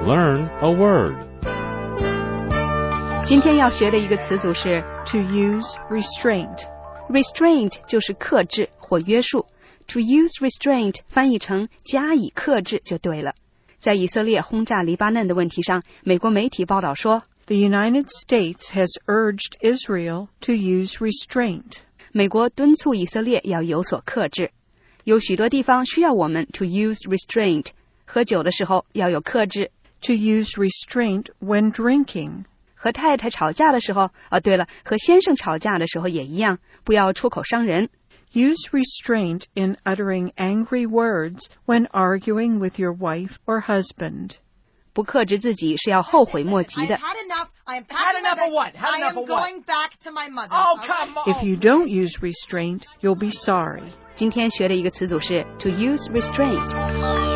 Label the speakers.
Speaker 1: learn a word.
Speaker 2: 今天要学的一个词组是
Speaker 3: To use restraint。Restraint
Speaker 2: 就是克制或约束。To use restraint 翻译成加以克制就对了。在以色列轰炸黎巴嫩的问题上，美国媒体报道说
Speaker 3: The United States has urged Israel to use restraint.
Speaker 2: 美国敦促以色列要有所克制。有许多地方需要我们 to use restraint。喝酒的时候要有克制。
Speaker 3: To use restraint when drinking.
Speaker 2: 和太太吵架的时候，对了，和先生吵架的时候也一样，不要出口伤人。
Speaker 3: Use restraint in uttering angry words when arguing with your wife or husband.
Speaker 2: 不克制自己是要後悔莫及的。
Speaker 4: I had enough of what? Had enough of what? I am going back to my mother.
Speaker 5: Oh, come on.
Speaker 3: If you don't use restraint, you'll be sorry.
Speaker 2: 今天学的一个词组是 to use restraint。